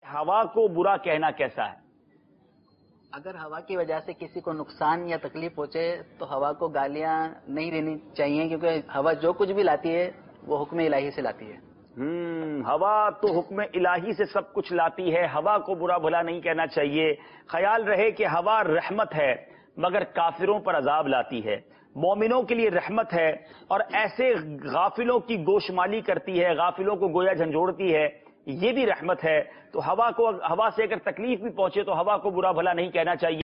हवा को बुरा कहना कैसा है? अगर हवा की वजह से किसी को नुकसान या तकलीफ पहुंचे तो हवा को गालियां नहीं देनी चाहिए, क्योंकि हवा जो कुछ भी लाती है वो हुक्म इलाही से लाती है। हवा तो हुक्म इलाही से सब कुछ लाती है, हवा को बुरा भला नहीं कहना चाहिए। ख्याल रहे कि हवा रहमत है मगर काफिरों पर अजाब लाती है, मोमिनों के लिए रहमत है और ऐसे गाफिलों की गोशमाली करती है, गाफिलों को गोया झंझोड़ती है, ये भी रहमत है। तो हवा से अगर तकलीफ भी पहुंचे तो हवा को बुरा भला नहीं कहना चाहिए।